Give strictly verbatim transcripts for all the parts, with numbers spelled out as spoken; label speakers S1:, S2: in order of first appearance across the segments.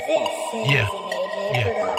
S1: Yeah, yeah.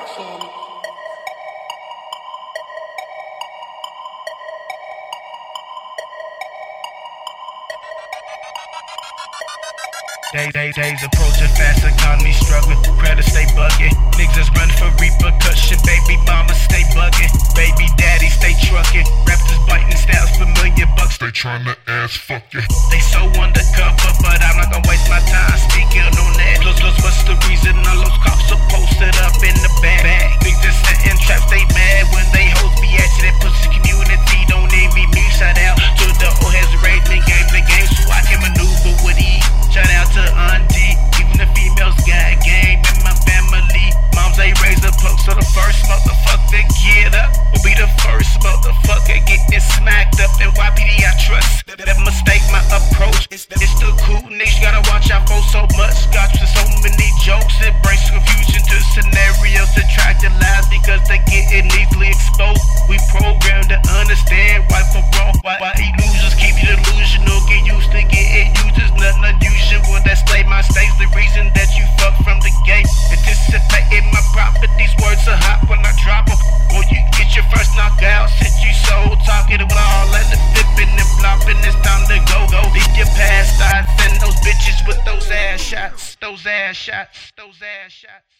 S1: Days, days, days approaching fast, economy struggling, credit stay bugging. Niggas running for repercussion, baby mama stay bugging, baby daddy stay trucking. Rappers biting styles for million bucks, they tryna ass fuck you. They so undercover, but I'm not gonna waste my time speaking on that. Los, los, what's the reason all those cops are posted up in the bag? Niggas setting traps, they mad when they hoes be at you. That pussy community don't envy me. Shout out to the old heads raised me, gave the game so I can maneuver with ease. Shout out to Auntie, even the females got game in my family. Moms they raise the puck, so the first motherfucker to get up will be the first motherfucker getting smacked up. And Y P D I trust, that mistake my approach. It's, it's the cool niggas, you gotta watch out for so much. Got you so many jokes, it brings confusion to scenarios to track your lives because they getting easily exposed. We programmed to understand why for wrong, why, why illusions keep you delusional. Get used to getting used, it's nothing unusual. That's slay my stage, the reason that you fuck from the gate. Anticipating my properties, words are hot when I drop them. Or you get your first knockout, sit you so talking about all that the flipping and flopping. It's time to go, go. Leave your past, I send those bitches with those ass shots, those ass shots, those ass shots.